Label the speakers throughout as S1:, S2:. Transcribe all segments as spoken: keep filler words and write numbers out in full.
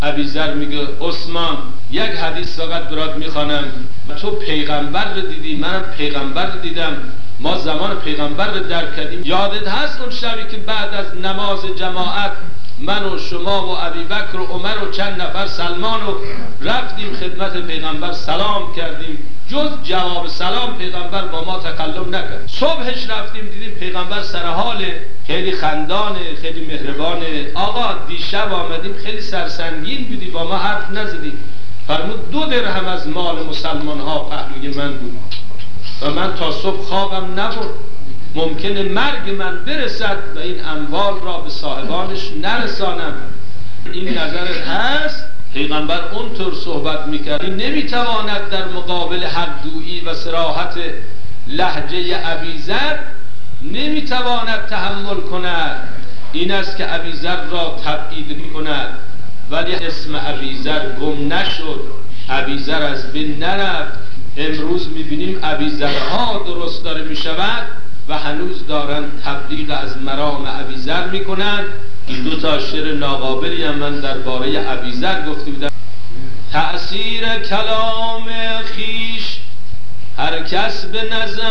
S1: ابیذر میگه عثمان یک حدیث فقط برات میخوانم، تو پیغمبر رو دیدی، منم پیغمبر رو دیدم، ما زمان پیغمبر رو درک کردیم. یادت هست اون شبی که بعد از نماز جماعت من و شما و ابوبکر و عمر و چند نفر سلمان و رفتیم خدمت پیغمبر سلام کردیم، جز جواب سلام پیغمبر با ما تکلم نکرد. صبحش رفتیم دیدیم پیغمبر سر حاله، خیلی خندانه، خیلی مهربانه. آقا دیشب آمدیم خیلی سرسنگین بودی، با ما حرف نزدی. فرمود دو درهم از مال مسلمان ها پهلوی من بود و من تا صبح خوابم نبرد، ممکنه مرگ من برسد و این اموال را به صاحبانش نرسانم. این نظرت هست؟ پیغمبر اونطور صحبت میکرد. نمیتواند در مقابل حق‌جویی و صراحت لهجه ابیذر نمیتواند تحمل کند. این است که ابیذر را تبعید میکند، ولی اسم ابیذر گم نشد، ابیذر از بین نرفت. امروز میبینیم ابیذرها درست داره میشود و هنوز دارن تبلیغ از مرام ابیذر میکنن. این دو تا شعر ناقابلی هم من درباره ابیذر گفته بودم. تأثیر کلام خیش هر کس به نظر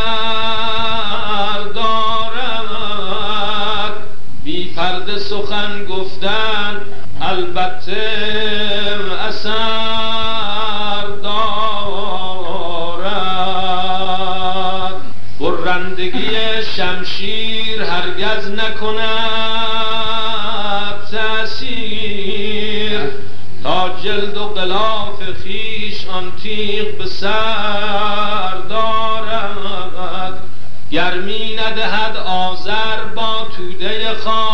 S1: دارد، بی پرده سخن گفتن البته اثر دارد. برندگی شمشیر هرگز نکند تأثیر، تا جلد و غلاف خیش آن تیغ به سر دارد. گرمی ندهد آذر با توده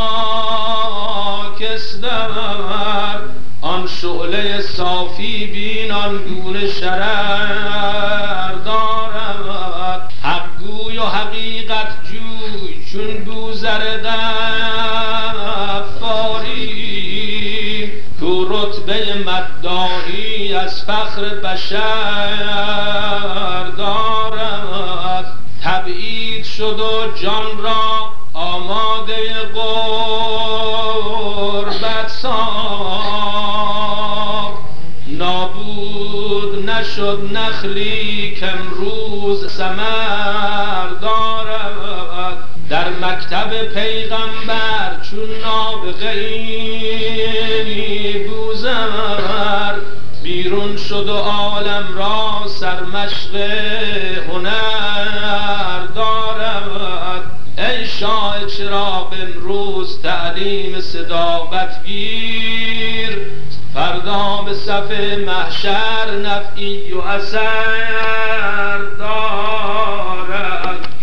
S1: خاکستر، آن شعله صافی بین آن گونه شرر دارد. حق گوی و حقیقت جوی چون بوذر غفاری، کو رتبه مداحی از فخر بشر دارد. تبعید شد و جان را آماده غربت ساخت، نابود نشد نخلی که امروز ثمر دارد. در مکتب پیغمبر چون نابغه‌ای بوذر، بیرون شد و عالم را سرمشق هنر دارد. ای شاه چراغ امروز تعلیم صداقت گیر، فردا به صف محشر نفعی و اثر